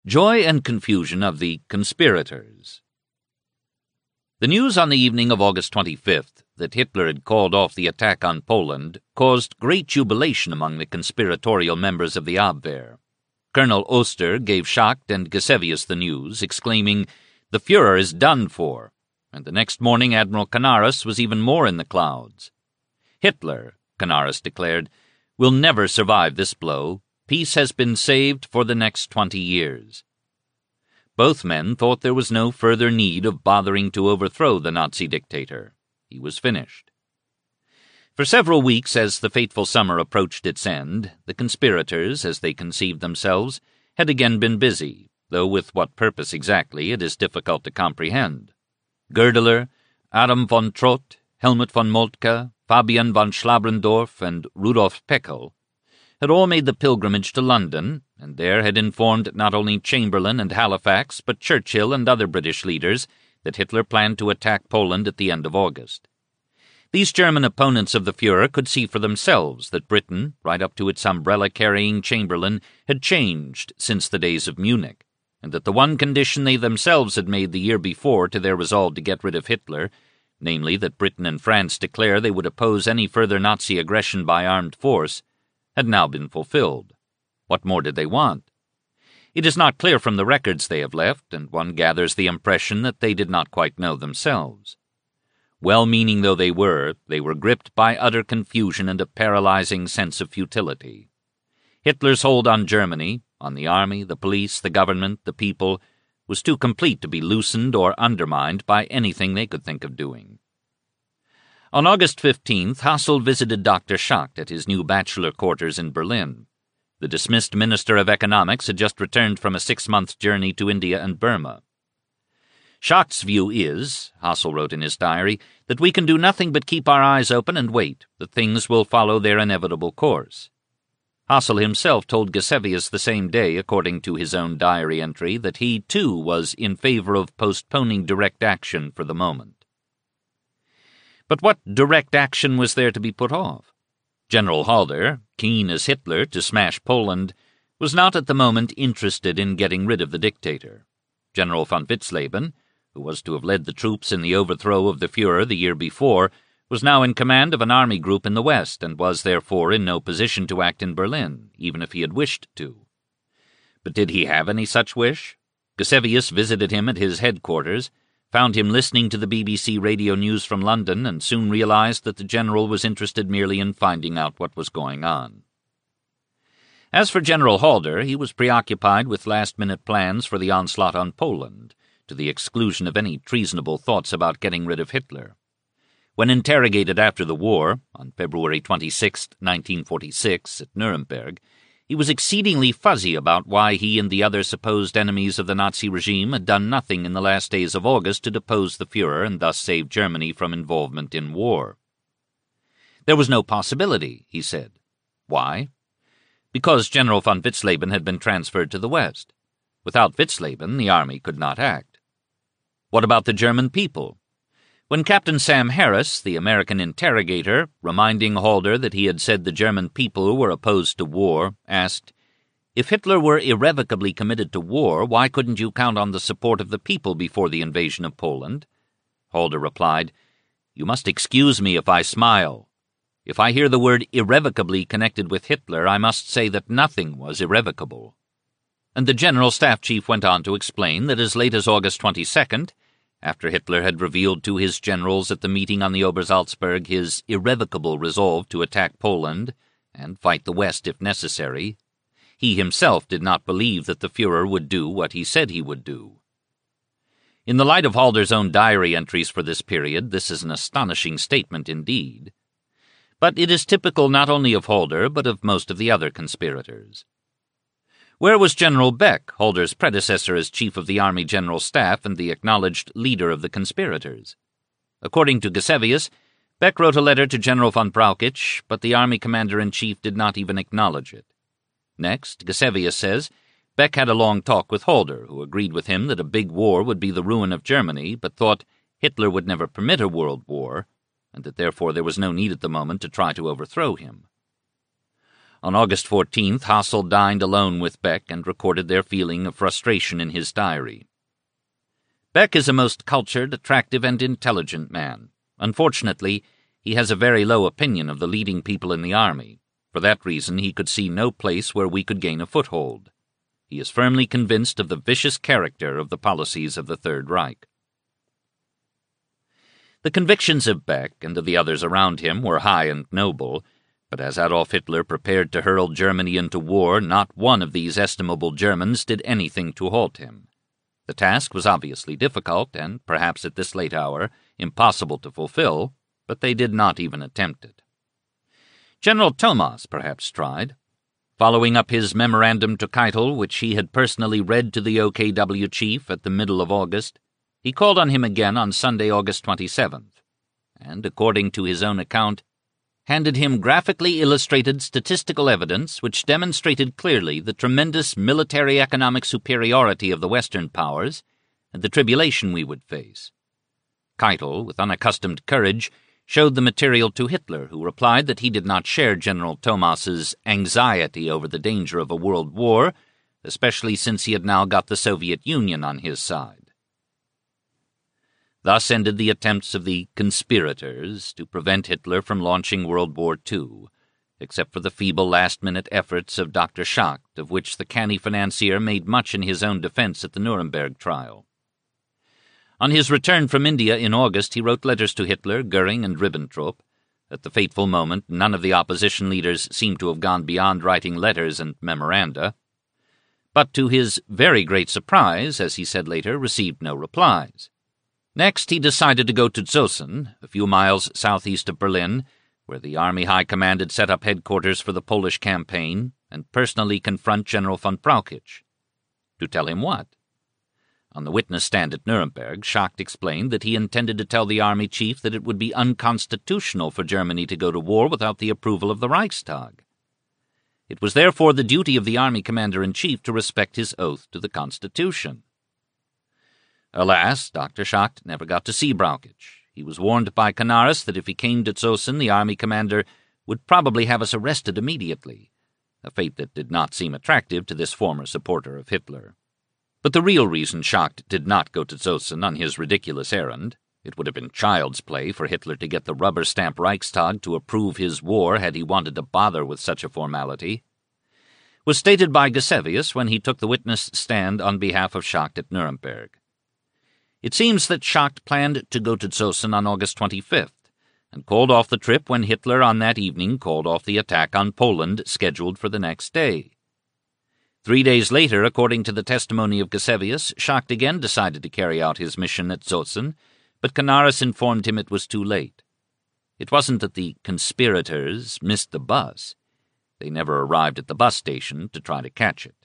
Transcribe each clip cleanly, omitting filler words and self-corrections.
Joy and confusion of the conspirators. The news on the evening of August 25th that Hitler had called off the attack on Poland caused great jubilation among the conspiratorial members of the Abwehr. Colonel Oster gave Schacht and Gisevius the news, exclaiming, "The Führer is done for," and the next morning Admiral Canaris was even more in the clouds. "Hitler," Canaris declared, "will never survive this blow. Peace has been saved for the next 20 years. Both men thought there was no further need of bothering to overthrow the Nazi dictator. He was finished. For several weeks, as the fateful summer approached its end, the conspirators, as they conceived themselves, had again been busy, though with what purpose exactly it is difficult to comprehend. Goerdeler, Adam von Trott, Helmut von Moltke, Fabian von Schlabrendorf, and Rudolf Peckel had all made the pilgrimage to London, and there had informed not only Chamberlain and Halifax, but Churchill and other British leaders that Hitler planned to attack Poland at the end of August. These German opponents of the Führer could see for themselves that Britain, right up to its umbrella-carrying Chamberlain, had changed since the days of Munich, and that the one condition they themselves had made the year before to their resolve to get rid of Hitler, namely that Britain and France declare they would oppose any further Nazi aggression by armed force, had now been fulfilled. What more did they want? It is not clear from the records they have left, and one gathers the impression that they did not quite know themselves. Well-meaning though they were gripped by utter confusion and a paralyzing sense of futility. Hitler's hold on Germany, on the army, the police, the government, the people, was too complete to be loosened or undermined by anything they could think of doing. On August 15th, Hassel visited Dr. Schacht at his new bachelor quarters in Berlin. The dismissed Minister of Economics had just returned from a 6-month journey to India and Burma. "Schacht's view is," Hassel wrote in his diary, "that we can do nothing but keep our eyes open and wait, that things will follow their inevitable course." Hassel himself told Gisevius the same day, according to his own diary entry, that he, too, was in favor of postponing direct action for the moment. But what direct action was there to be put off? General Halder, keen as Hitler to smash Poland, was not at the moment interested in getting rid of the dictator. General von Witzleben, who was to have led the troops in the overthrow of the Führer the year before, was now in command of an army group in the west and was therefore in no position to act in Berlin, even if he had wished to. But did he have any such wish? Gisevius visited him at his headquarters, found him listening to the BBC radio news from London, and soon realized that the general was interested merely in finding out what was going on. As for General Halder, he was preoccupied with last-minute plans for the onslaught on Poland, to the exclusion of any treasonable thoughts about getting rid of Hitler. When interrogated after the war, on February 26, 1946, at Nuremberg, he was exceedingly fuzzy about why he and the other supposed enemies of the Nazi regime had done nothing in the last days of August to depose the Führer and thus save Germany from involvement in war. There was no possibility, he said. Why? Because General von Witzleben had been transferred to the West. Without Witzleben, the army could not act. What about the German people? When Captain Sam Harris, the American interrogator, reminding Halder that he had said the German people were opposed to war, asked, "If Hitler were irrevocably committed to war, why couldn't you count on the support of the people before the invasion of Poland?" Halder replied, "You must excuse me if I smile. If I hear the word irrevocably connected with Hitler, I must say that nothing was irrevocable." And the General Staff Chief went on to explain that as late as August 22nd, after Hitler had revealed to his generals at the meeting on the Obersalzberg his irrevocable resolve to attack Poland and fight the West if necessary, he himself did not believe that the Führer would do what he said he would do. In the light of Halder's own diary entries for this period, this is an astonishing statement indeed. But it is typical not only of Halder, but of most of the other conspirators. Where was General Beck, Halder's predecessor as Chief of the Army General Staff and the acknowledged leader of the conspirators? According to Gisevius, Beck wrote a letter to General von Brauchitsch, but the Army Commander-in-Chief did not even acknowledge it. Next, Gisevius says, Beck had a long talk with Halder, who agreed with him that a big war would be the ruin of Germany, but thought Hitler would never permit a world war, and that therefore there was no need at the moment to try to overthrow him. On August 14th, Hassel dined alone with Beck and recorded their feeling of frustration in his diary. Beck is a most cultured, attractive, and intelligent man. Unfortunately, he has a very low opinion of the leading people in the army. For that reason, he could see no place where we could gain a foothold. He is firmly convinced of the vicious character of the policies of the Third Reich. The convictions of Beck and of the others around him were high and noble, but as Adolf Hitler prepared to hurl Germany into war, not one of these estimable Germans did anything to halt him. The task was obviously difficult and, perhaps at this late hour, impossible to fulfill, but they did not even attempt it. General Thomas perhaps tried. Following up his memorandum to Keitel, which he had personally read to the OKW chief at the middle of August, he called on him again on Sunday, August 27th, and, according to his own account, handed him graphically illustrated statistical evidence which demonstrated clearly the tremendous military-economic superiority of the Western powers and the tribulation we would face. Keitel, with unaccustomed courage, showed the material to Hitler, who replied that he did not share General Thomas's anxiety over the danger of a world war, especially since he had now got the Soviet Union on his side. Thus ended the attempts of the conspirators to prevent Hitler from launching World War II, except for the feeble last-minute efforts of Dr. Schacht, of which the canny financier made much in his own defense at the Nuremberg trial. On his return from India in August, he wrote letters to Hitler, Goering, and Ribbentrop. At the fateful moment, none of the opposition leaders seemed to have gone beyond writing letters and memoranda. But to his very great surprise, as he said later, received no replies. Next, he decided to go to Zossen, a few miles southeast of Berlin, where the Army High Command had set up headquarters for the Polish campaign, and personally confront General von Brauchitsch. To tell him what? On the witness stand at Nuremberg, Schacht explained that he intended to tell the army chief that it would be unconstitutional for Germany to go to war without the approval of the Reichstag. It was therefore the duty of the army commander-in-chief to respect his oath to the Constitution. Alas, Dr. Schacht never got to see Brauchitsch. He was warned by Canaris that if he came to Zossen, the army commander would probably have us arrested immediately, a fate that did not seem attractive to this former supporter of Hitler. But the real reason Schacht did not go to Zossen on his ridiculous errand — it would have been child's play for Hitler to get the rubber-stamp Reichstag to approve his war had he wanted to bother with such a formality — was stated by Gisevius when he took the witness stand on behalf of Schacht at Nuremberg. It seems that Schacht planned to go to Zossen on August 25th, and called off the trip when Hitler on that evening called off the attack on Poland scheduled for the next day. 3 days later, according to the testimony of Gisevius, Schacht again decided to carry out his mission at Zossen, but Canaris informed him it was too late. It wasn't that the conspirators missed the bus. They never arrived at the bus station to try to catch it.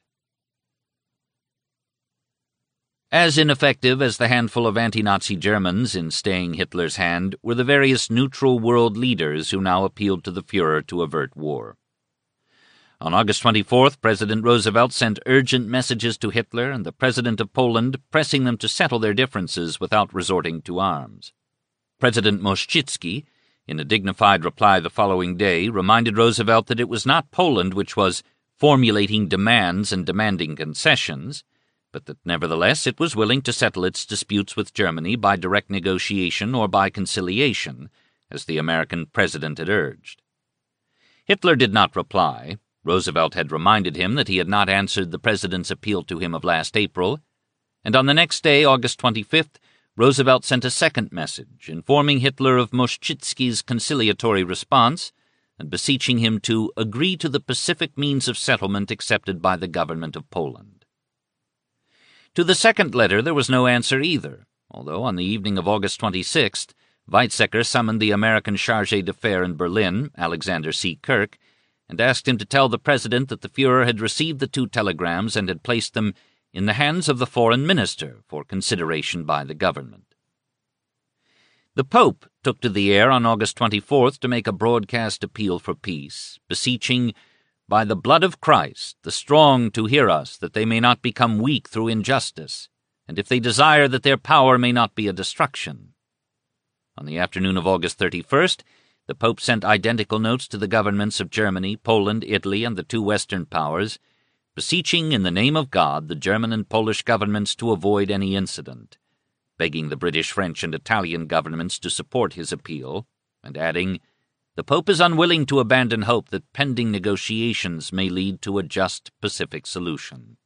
As ineffective as the handful of anti-Nazi Germans in staying Hitler's hand were the various neutral world leaders who now appealed to the Führer to avert war. On August 24th, President Roosevelt sent urgent messages to Hitler and the President of Poland, pressing them to settle their differences without resorting to arms. President Moszczycki, in a dignified reply the following day, reminded Roosevelt that it was not Poland which was formulating demands and demanding concessions, but that nevertheless it was willing to settle its disputes with Germany by direct negotiation or by conciliation, as the American president had urged. Hitler did not reply. Roosevelt had reminded him that he had not answered the president's appeal to him of last April, and on the next day, August 25th, Roosevelt sent a second message, informing Hitler of Moszczycki's conciliatory response and beseeching him to agree to the pacific means of settlement accepted by the government of Poland. To the second letter there was no answer either, although on the evening of August 26th, Weizsäcker summoned the American chargé d'affaires in Berlin, Alexander C. Kirk, and asked him to tell the President that the Führer had received the 2 telegrams and had placed them in the hands of the foreign minister for consideration by the government. The Pope took to the air on August 24th to make a broadcast appeal for peace, beseeching, "By the blood of Christ, the strong to hear us, that they may not become weak through injustice, and if they desire that their power may not be a destruction." On the afternoon of August 31st, the Pope sent identical notes to the governments of Germany, Poland, Italy, and the two Western powers, beseeching in the name of God the German and Polish governments to avoid any incident, begging the British, French, and Italian governments to support his appeal, and adding, "The Pope is unwilling to abandon hope that pending negotiations may lead to a just pacific solution."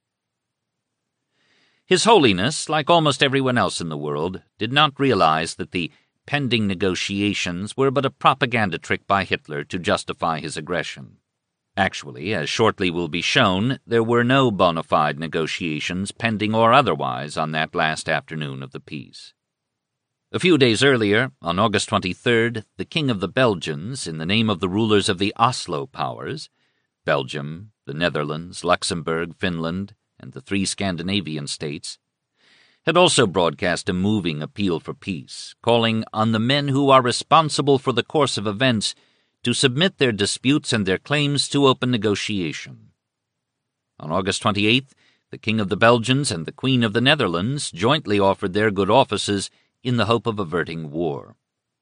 His Holiness, like almost everyone else in the world, did not realize that the pending negotiations were but a propaganda trick by Hitler to justify his aggression. Actually, as shortly will be shown, there were no bona fide negotiations, pending or otherwise, on that last afternoon of the peace. A few days earlier, on August 23rd, the King of the Belgians, in the name of the rulers of the Oslo powers, Belgium, the Netherlands, Luxembourg, Finland, and the 3 Scandinavian states, had also broadcast a moving appeal for peace, calling on the men who are responsible for the course of events to submit their disputes and their claims to open negotiation. On August 28th, the King of the Belgians and the Queen of the Netherlands jointly offered their good offices in the hope of averting war.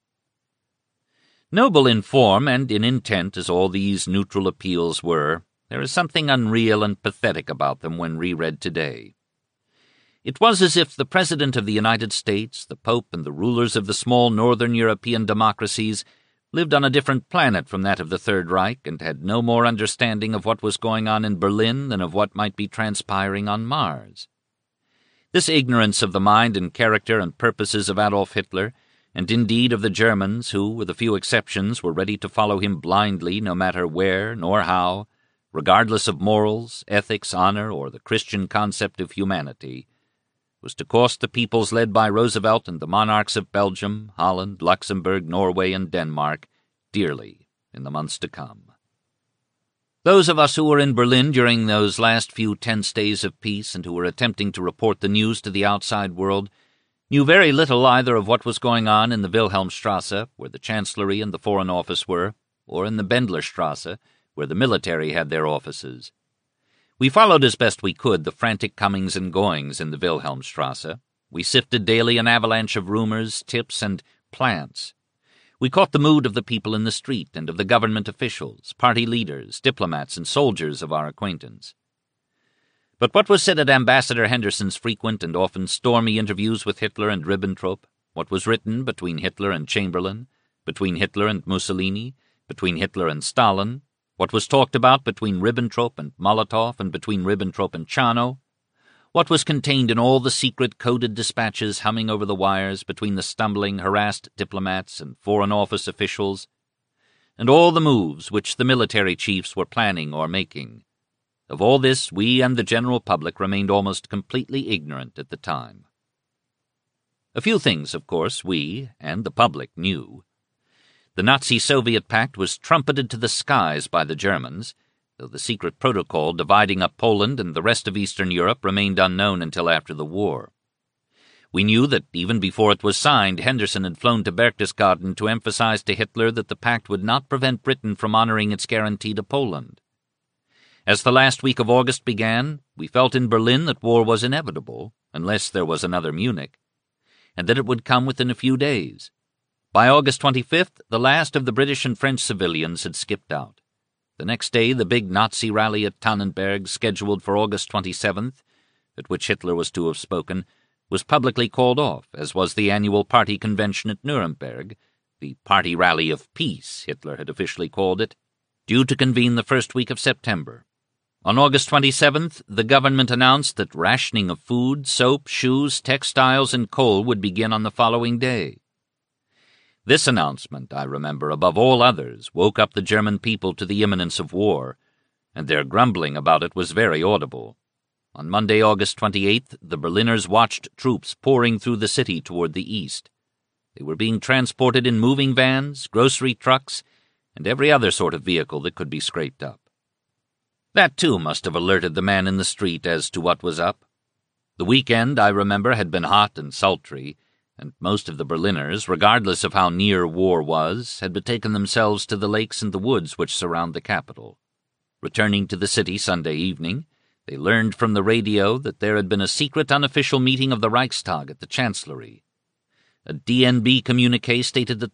Noble in form and in intent as all these neutral appeals were, there is something unreal and pathetic about them when reread today. It was as if the President of the United States, the Pope, and the rulers of the small northern European democracies lived on a different planet from that of the Third Reich and had no more understanding of what was going on in Berlin than of what might be transpiring on Mars. This ignorance of the mind and character and purposes of Adolf Hitler, and indeed of the Germans who, with a few exceptions, were ready to follow him blindly no matter where nor how, regardless of morals, ethics, honor, or the Christian concept of humanity, was to cost the peoples led by Roosevelt and the monarchs of Belgium, Holland, Luxembourg, Norway, and Denmark dearly in the months to come. Those of us who were in Berlin during those last few tense days of peace and who were attempting to report the news to the outside world knew very little either of what was going on in the Wilhelmstrasse, where the Chancellery and the Foreign Office were, or in the Bendlerstrasse, where the military had their offices. We followed as best we could the frantic comings and goings in the Wilhelmstrasse. We sifted daily an avalanche of rumors, tips, and plants. We caught the mood of the people in the street and of the government officials, party leaders, diplomats, and soldiers of our acquaintance. But what was said at Ambassador Henderson's frequent and often stormy interviews with Hitler and Ribbentrop, what was written between Hitler and Chamberlain, between Hitler and Mussolini, between Hitler and Stalin, what was talked about between Ribbentrop and Molotov and between Ribbentrop and Chano, what was contained in all the secret coded dispatches humming over the wires between the stumbling, harassed diplomats and Foreign Office officials, and all the moves which the military chiefs were planning or making. Of all this we and the general public remained almost completely ignorant at the time. A few things, of course, we and the public knew. The Nazi-Soviet pact was trumpeted to the skies by the Germans, though the secret protocol dividing up Poland and the rest of Eastern Europe remained unknown until after the war. We knew that even before it was signed, Henderson had flown to Berchtesgaden to emphasize to Hitler that the pact would not prevent Britain from honoring its guarantee to Poland. As the last week of August began, we felt in Berlin that war was inevitable, unless there was another Munich, and that it would come within a few days. By August 25th, the last of the British and French civilians had skipped out. The next day, the big Nazi rally at Tannenberg, scheduled for August 27th, at which Hitler was to have spoken, was publicly called off, as was the annual party convention at Nuremberg, the Party Rally of Peace, Hitler had officially called it, due to convene the first week of September. On August 27th, the government announced that rationing of food, soap, shoes, textiles, and coal would begin on the following day. This announcement, I remember, above all others, woke up the German people to the imminence of war, and their grumbling about it was very audible. On Monday, August 28th, the Berliners watched troops pouring through the city toward the east. They were being transported in moving vans, grocery trucks, and every other sort of vehicle that could be scraped up. That, too, must have alerted the man in the street as to what was up. The weekend, I remember, had been hot and sultry, and most of the Berliners, regardless of how near war was, had betaken themselves to the lakes and the woods which surround the capital. Returning to the city Sunday evening, they learned from the radio that there had been a secret unofficial meeting of the Reichstag at the Chancellery. A DNB communiqué stated that the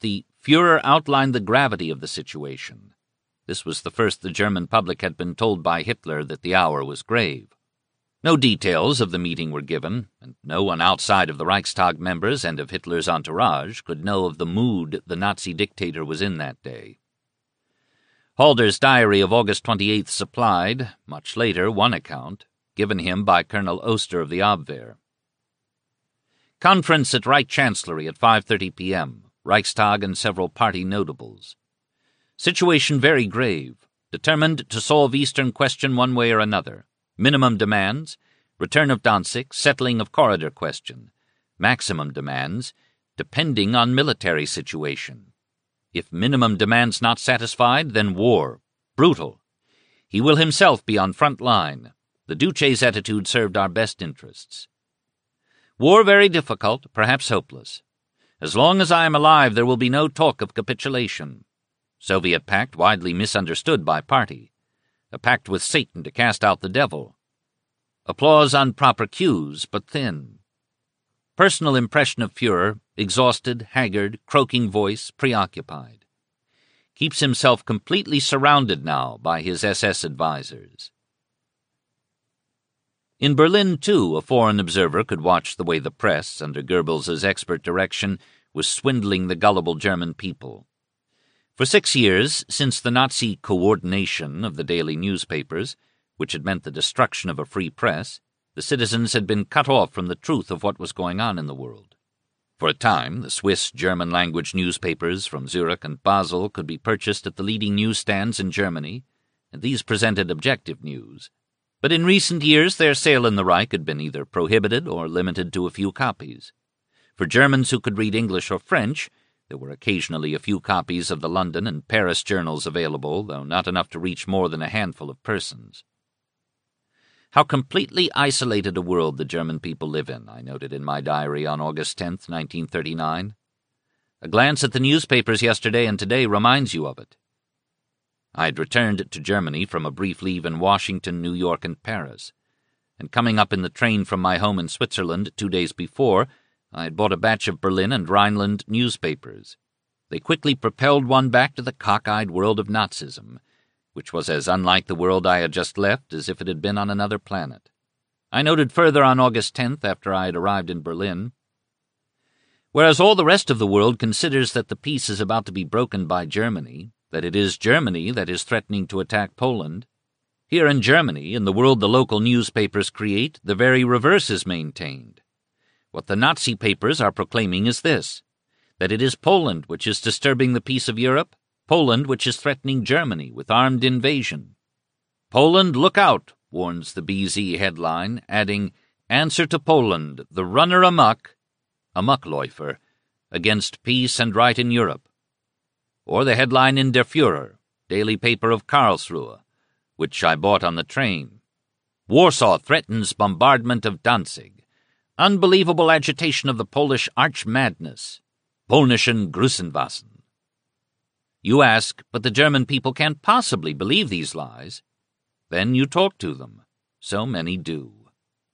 Führer outlined the gravity of the situation. This was the first the German public had been told by Hitler that the hour was grave. No details of the meeting were given, and no one outside of the Reichstag members and of Hitler's entourage could know of the mood the Nazi dictator was in that day. Halder's diary of August 28th supplied, much later, one account, given him by Colonel Oster of the Abwehr. Conference at Reich Chancellery at 5:30 p.m., Reichstag and several party notables. Situation very grave, determined to solve Eastern question one way or another. Minimum demands, return of Danzig, settling of corridor question. Maximum demands, depending on military situation. If minimum demands not satisfied, then war. Brutal. He will himself be on front line. The Duce's attitude served our best interests. War very difficult, perhaps hopeless. As long as I am alive, there will be no talk of capitulation. Soviet pact widely misunderstood by party. A pact with Satan to cast out the devil. Applause on proper cues, but thin. Personal impression of Führer, exhausted, haggard, croaking voice, preoccupied. Keeps himself completely surrounded now by his SS advisors. In Berlin, too, a foreign observer could watch the way the press, under Goebbels's expert direction, was swindling the gullible German people. For 6 years, since the Nazi coordination of the daily newspapers, which had meant the destruction of a free press, the citizens had been cut off from the truth of what was going on in the world. For a time, the Swiss German-language newspapers from Zurich and Basel could be purchased at the leading newsstands in Germany, and these presented objective news. But in recent years their sale in the Reich had been either prohibited or limited to a few copies. For Germans who could read English or French, there were occasionally a few copies of the London and Paris journals available, though not enough to reach more than a handful of persons. How completely isolated a world the German people live in, I noted in my diary on August 10, 1939. A glance at the newspapers yesterday and today reminds you of it. I had returned to Germany from a brief leave in Washington, New York, and Paris, and coming up in the train from my home in Switzerland 2 days before, I had bought a batch of Berlin and Rhineland newspapers. They quickly propelled one back to the cockeyed world of Nazism, which was as unlike the world I had just left as if it had been on another planet. I noted further on August 10th, after I had arrived in Berlin, whereas all the rest of the world considers that the peace is about to be broken by Germany, that it is Germany that is threatening to attack Poland, here in Germany, in the world the local newspapers create, the very reverse is maintained. What the Nazi papers are proclaiming is this, that it is Poland which is disturbing the peace of Europe, Poland which is threatening Germany with armed invasion. Poland, look out, warns the BZ headline, adding, answer to Poland, the runner amok, Amokläufer, against peace and right in Europe. Or the headline in Der Führer, daily paper of Karlsruhe, which I bought on the train. Warsaw threatens bombardment of Danzig. Unbelievable agitation of the Polish arch-madness. Polnischen Grussenwaffen. You ask, but the German people can't possibly believe these lies. Then you talk to them. So many do.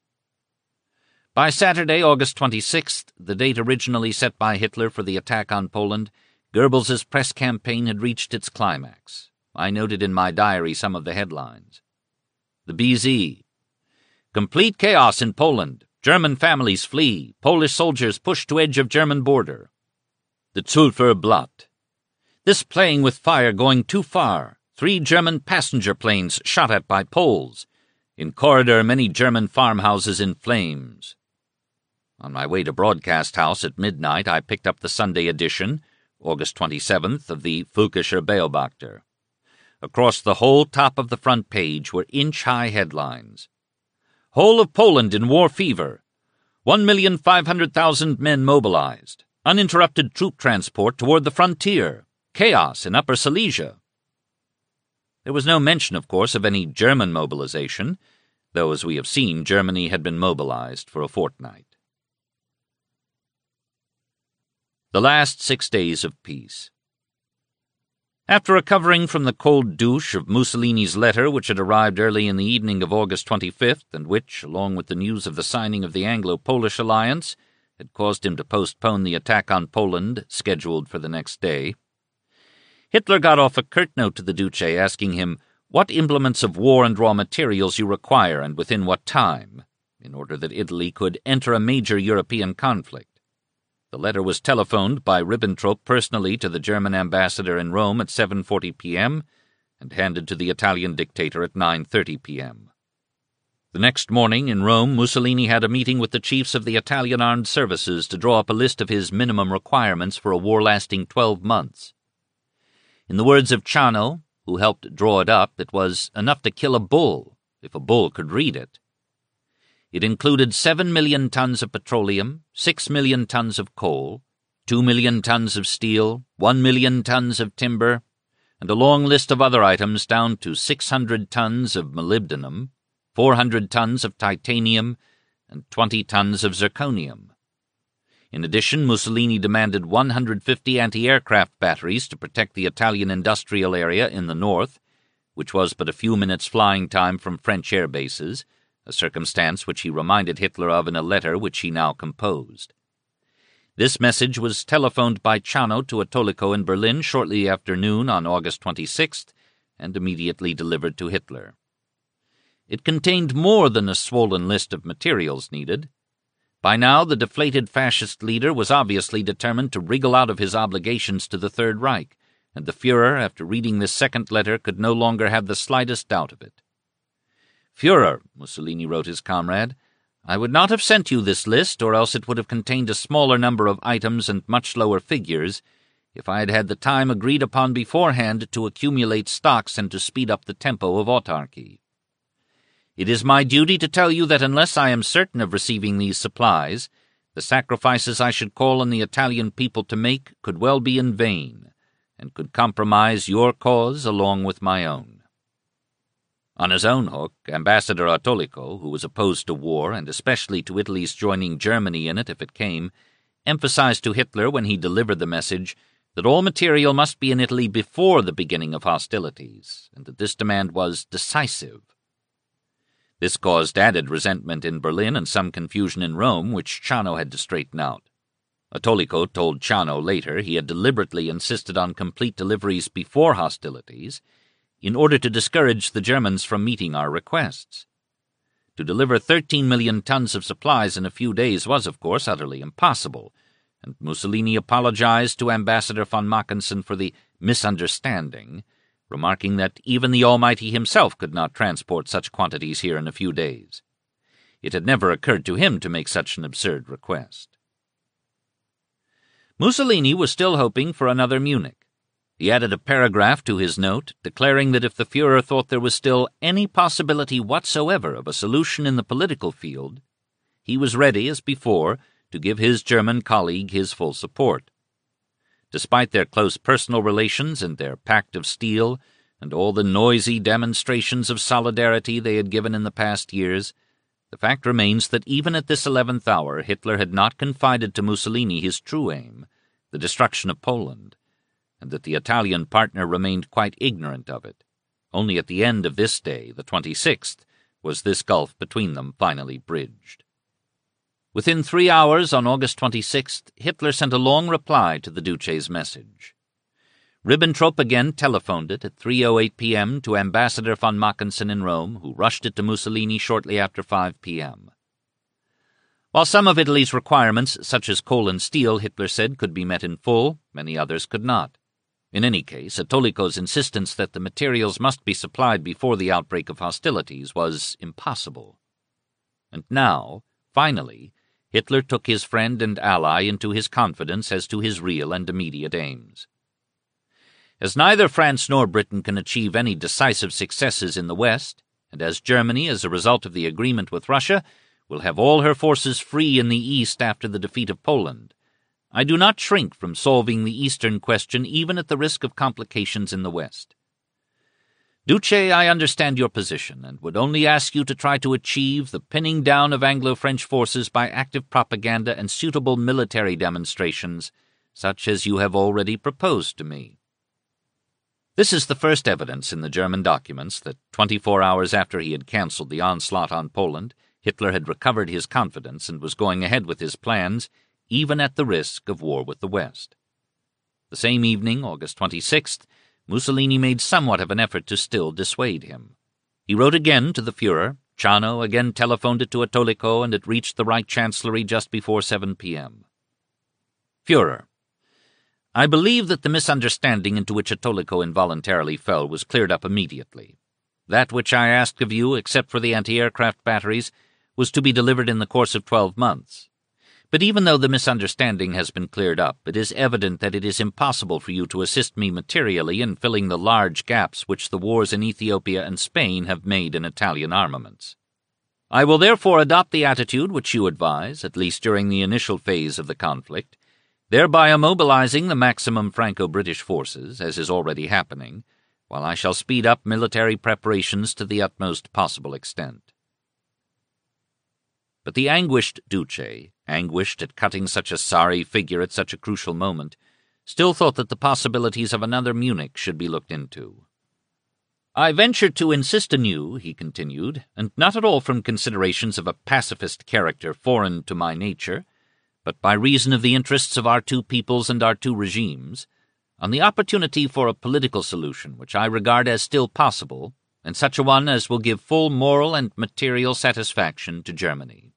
By Saturday, August 26th, the date originally set by Hitler for the attack on Poland, Goebbels's press campaign had reached its climax. I noted in my diary some of the headlines. The BZ. Complete chaos in Poland. German families flee. Polish soldiers pushed to edge of German border. The Zülfer Blatt. This playing with fire going too far. 3 German passenger planes shot at by Poles. In corridor, many German farmhouses in flames. On my way to Broadcast House at midnight, I picked up the Sunday edition, August 27th, of the Völkischer Beobachter. Across the whole top of the front page were inch-high headlines. Whole of Poland in war fever. 1,500,000 men mobilized. Uninterrupted troop transport toward the frontier. Chaos in Upper Silesia. There was no mention, of course, of any German mobilization, though, as we have seen, Germany had been mobilized for a fortnight. The last 6 days of peace. After recovering from the cold douche of Mussolini's letter, which had arrived early in the evening of August 25th, and which, along with the news of the signing of the Anglo-Polish alliance, had caused him to postpone the attack on Poland, scheduled for the next day. Hitler got off a curt note to the Duce asking him what implements of war and raw materials you require and within what time, in order that Italy could enter a major European conflict. The letter was telephoned by Ribbentrop personally to the German ambassador in Rome at 7:40 p.m. and handed to the Italian dictator at 9:30 p.m. The next morning in Rome, Mussolini had a meeting with the chiefs of the Italian armed services to draw up a list of his minimum requirements for a war lasting 12 months. In the words of Ciano, who helped draw it up, it was enough to kill a bull, if a bull could read it. It included 7 million tons of petroleum, 6 million tons of coal, 2 million tons of steel, 1 million tons of timber, and a long list of other items down to 600 tons of molybdenum, 400 tons of titanium, and 20 tons of zirconium. In addition, Mussolini demanded 150 anti-aircraft batteries to protect the Italian industrial area in the north, which was but a few minutes' flying time from French air bases, a circumstance which he reminded Hitler of in a letter which he now composed. This message was telephoned by Ciano to Autolico in Berlin shortly after noon on August 26th and immediately delivered to Hitler. It contained more than a swollen list of materials needed. By now, the deflated fascist leader was obviously determined to wriggle out of his obligations to the Third Reich, and the Führer, after reading this second letter, could no longer have the slightest doubt of it. "Führer," Mussolini wrote his comrade, "I would not have sent you this list, or else it would have contained a smaller number of items and much lower figures, if I had had the time agreed upon beforehand to accumulate stocks and to speed up the tempo of autarky. It is my duty to tell you that unless I am certain of receiving these supplies, the sacrifices I should call on the Italian people to make could well be in vain, and could compromise your cause along with my own." On his own hook, Ambassador Autolico, who was opposed to war, and especially to Italy's joining Germany in it if it came, emphasized to Hitler when he delivered the message that all material must be in Italy before the beginning of hostilities, and that this demand was decisive. This caused added resentment in Berlin and some confusion in Rome, which Ciano had to straighten out. Autolico told Ciano later he had deliberately insisted on complete deliveries before hostilities in order to discourage the Germans from meeting our requests. To deliver 13 million tons of supplies in a few days was, of course, utterly impossible, and Mussolini apologized to Ambassador von Mackensen for the misunderstanding, remarking that even the Almighty himself could not transport such quantities here in a few days. It had never occurred to him to make such an absurd request. Mussolini was still hoping for another Munich. He added a paragraph to his note, declaring that if the Führer thought there was still any possibility whatsoever of a solution in the political field, he was ready, as before, to give his German colleague his full support. Despite their close personal relations and their pact of steel, and all the noisy demonstrations of solidarity they had given in the past years, the fact remains that even at this 11th hour Hitler had not confided to Mussolini his true aim, the destruction of Poland, and that the Italian partner remained quite ignorant of it. Only at the end of this day, the 26th, was this gulf between them finally bridged. Within 3 hours, on August 26th, Hitler sent a long reply to the Duce's message. Ribbentrop again telephoned it at 3:08 p.m. to Ambassador von Mackensen in Rome, who rushed it to Mussolini shortly after 5 p.m. While some of Italy's requirements, such as coal and steel, Hitler said, could be met in full, many others could not. In any case, Autolico's insistence that the materials must be supplied before the outbreak of hostilities was impossible. And now, finally, Hitler took his friend and ally into his confidence as to his real and immediate aims. As neither France nor Britain can achieve any decisive successes in the West, and as Germany, as a result of the agreement with Russia, will have all her forces free in the East after the defeat of Poland, I do not shrink from solving the Eastern question even at the risk of complications in the West. Duce, I understand your position, and would only ask you to try to achieve the pinning down of Anglo-French forces by active propaganda and suitable military demonstrations, such as you have already proposed to me. This is the first evidence in the German documents that 24 hours after he had cancelled the onslaught on Poland, Hitler had recovered his confidence and was going ahead with his plans, even at the risk of war with the West. The same evening, August 26th, Mussolini made somewhat of an effort to still dissuade him. He wrote again to the Führer. Ciano again telephoned it to Etoliko, and it reached the Reich Chancellery just before 7 p.m. Führer, I believe that the misunderstanding into which Etoliko involuntarily fell was cleared up immediately. That which I asked of you, except for the anti-aircraft batteries, was to be delivered in the course of 12 months. But even though the misunderstanding has been cleared up, it is evident that it is impossible for you to assist me materially in filling the large gaps which the wars in Ethiopia and Spain have made in Italian armaments. I will therefore adopt the attitude which you advise, at least during the initial phase of the conflict, thereby immobilizing the maximum Franco-British forces, as is already happening, while I shall speed up military preparations to the utmost possible extent. But the anguished Duce, anguished at cutting such a sorry figure at such a crucial moment, still thought that the possibilities of another Munich should be looked into. I venture to insist anew, he continued, and not at all from considerations of a pacifist character foreign to my nature, but by reason of the interests of our two peoples and our two regimes, on the opportunity for a political solution which I regard as still possible, and such a one as will give full moral and material satisfaction to Germany.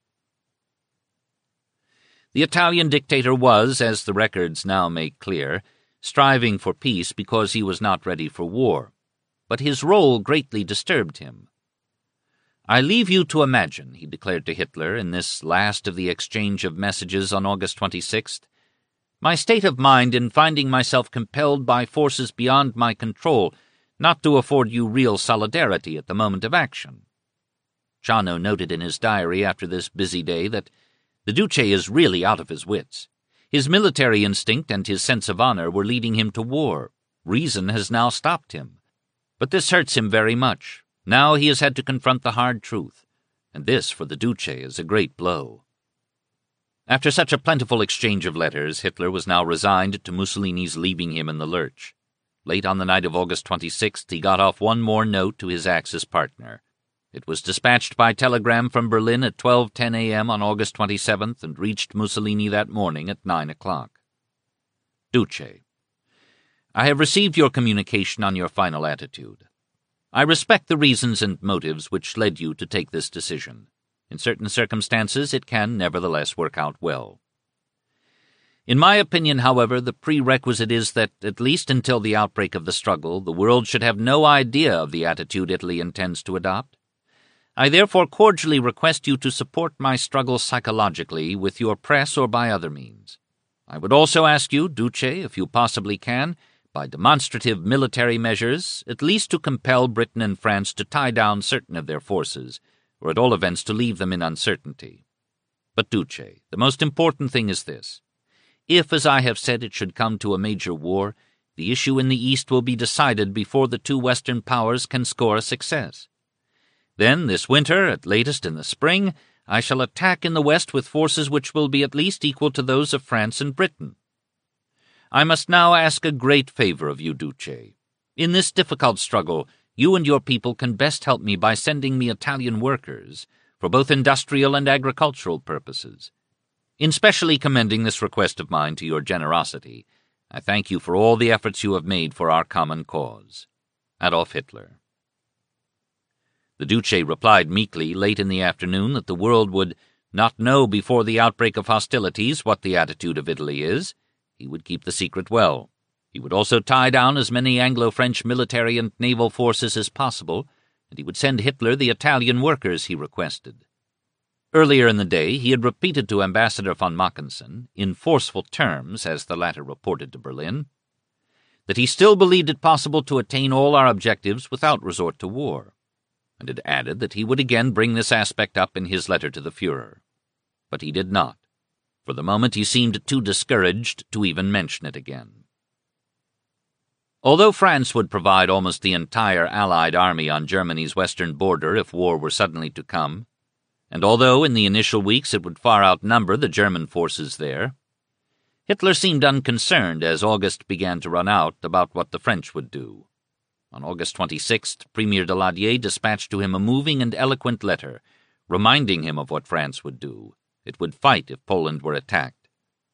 The Italian dictator was, as the records now make clear, striving for peace because he was not ready for war, but his role greatly disturbed him. I leave you to imagine, he declared to Hitler in this last of the exchange of messages on August 26th, my state of mind in finding myself compelled by forces beyond my control not to afford you real solidarity at the moment of action. Ciano noted in his diary after this busy day that the Duce is really out of his wits. His military instinct and his sense of honor were leading him to war. Reason has now stopped him. But this hurts him very much. Now he has had to confront the hard truth, and this for the Duce is a great blow. After such a plentiful exchange of letters, Hitler was now resigned to Mussolini's leaving him in the lurch. Late on the night of August 26th, he got off one more note to his Axis partner. It was dispatched by telegram from Berlin at 12:10 a.m. on August 27th and reached Mussolini that morning at 9 o'clock. Duce, I have received your communication on your final attitude. I respect the reasons and motives which led you to take this decision. In certain circumstances, it can nevertheless work out well. In my opinion, however, the prerequisite is that, at least until the outbreak of the struggle, the world should have no idea of the attitude Italy intends to adopt. I therefore cordially request you to support my struggle psychologically with your press or by other means. I would also ask you, Duce, if you possibly can, by demonstrative military measures, at least to compel Britain and France to tie down certain of their forces, or at all events to leave them in uncertainty. But, Duce, the most important thing is this. If, as I have said, it should come to a major war, the issue in the East will be decided before the two Western powers can score a success. Then, this winter, at latest in the spring, I shall attack in the West with forces which will be at least equal to those of France and Britain. I must now ask a great favor of you, Duce. In this difficult struggle, you and your people can best help me by sending me Italian workers for both industrial and agricultural purposes. In specially commending this request of mine to your generosity, I thank you for all the efforts you have made for our common cause. Adolf Hitler. The Duce replied meekly late in the afternoon that the world would not know before the outbreak of hostilities what the attitude of Italy is. He would keep the secret well. He would also tie down as many Anglo-French military and naval forces as possible, and he would send Hitler the Italian workers he requested. Earlier in the day he had repeated to Ambassador von Mackensen, in forceful terms, as the latter reported to Berlin, that he still believed it possible to attain all our objectives without resort to war, and had added that he would again bring this aspect up in his letter to the Führer. But he did not. For the moment he seemed too discouraged to even mention it again. Although France would provide almost the entire Allied army on Germany's western border if war were suddenly to come, and although in the initial weeks it would far outnumber the German forces there, Hitler seemed unconcerned as August began to run out about what the French would do. On August 26th, Premier Daladier dispatched to him a moving and eloquent letter, reminding him of what France would do. It would fight if Poland were attacked.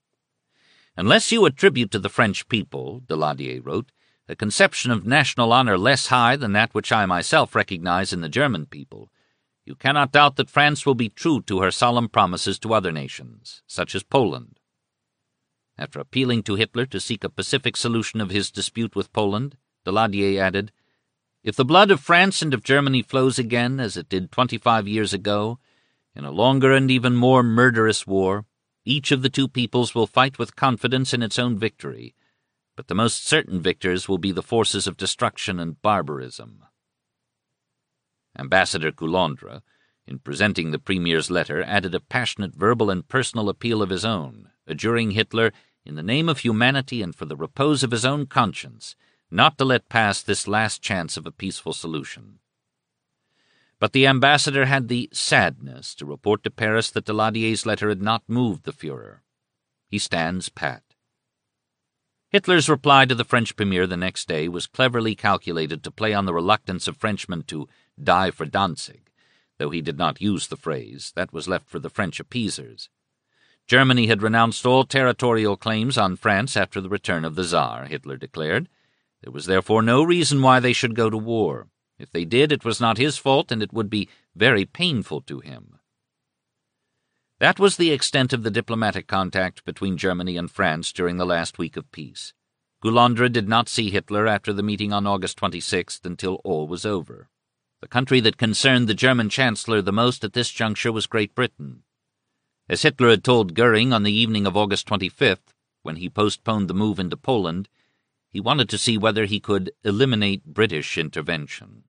"Unless you attribute to the French people," Daladier wrote, "a conception of national honor less high than that which I myself recognize in the German people, you cannot doubt that France will be true to her solemn promises to other nations, such as Poland." After appealing to Hitler to seek a pacific solution of his dispute with Poland, Daladier added, "If the blood of France and of Germany flows again, as it did 25 years ago, in a longer and even more murderous war, each of the two peoples will fight with confidence in its own victory, but the most certain victors will be the forces of destruction and barbarism." Ambassador Coulondre, in presenting the Premier's letter, added a passionate verbal and personal appeal of his own, adjuring Hitler, in the name of humanity and for the repose of his own conscience, not to let pass this last chance of a peaceful solution. But the ambassador had the sadness to report to Paris that Daladier's letter had not moved the Führer. He stands pat. Hitler's reply to the French Premier the next day was cleverly calculated to play on the reluctance of Frenchmen to die for Danzig, though he did not use the phrase. That was left for the French appeasers. Germany had renounced all territorial claims on France after the return of the Tsar, Hitler declared. There was therefore no reason why they should go to war. If they did, it was not his fault, and it would be very painful to him. That was the extent of the diplomatic contact between Germany and France during the last week of peace. Coulondre did not see Hitler after the meeting on August 26th until all was over. The country that concerned the German Chancellor the most at this juncture was Great Britain. As Hitler had told Goering on the evening of August 25th, when he postponed the move into Poland, he wanted to see whether he could eliminate British intervention.